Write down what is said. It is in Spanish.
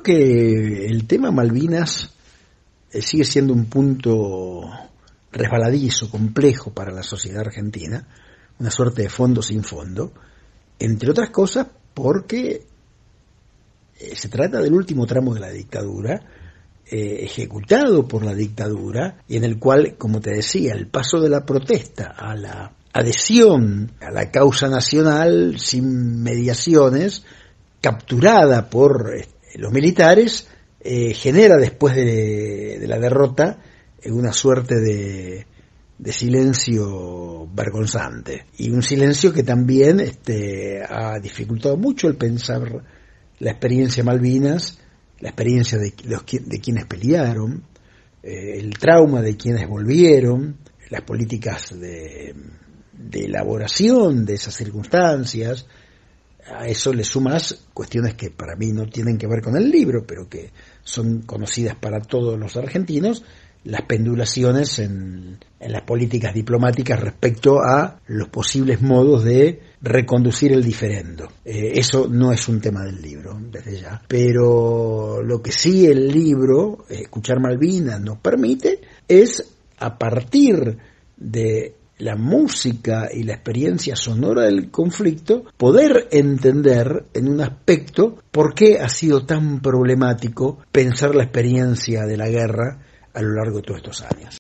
creo que el tema Malvinas sigue siendo un punto resbaladizo, complejo para la sociedad argentina, una suerte de fondo sin fondo, entre otras cosas porque se trata del último tramo de la dictadura, ejecutado por la dictadura, y en el cual, como te decía, el paso de la protesta a la adhesión a la causa nacional sin mediaciones, capturada por los militares, genera después de la derrota una suerte de silencio vergonzante, y un silencio que también ha dificultado mucho el pensar la experiencia Malvinas, la experiencia de quienes pelearon, el trauma de quienes volvieron, las políticas de elaboración de esas circunstancias. A eso le sumas cuestiones que para mí no tienen que ver con el libro, pero que son conocidas para todos los argentinos, las pendulaciones en las políticas diplomáticas respecto a los posibles modos de reconducir el diferendo. Eso no es un tema del libro, desde ya. Pero lo que sí el libro, Escuchar Malvinas, nos permite es, a partir de la música y la experiencia sonora del conflicto, poder entender en un aspecto por qué ha sido tan problemático pensar la experiencia de la guerra a lo largo de todos estos años.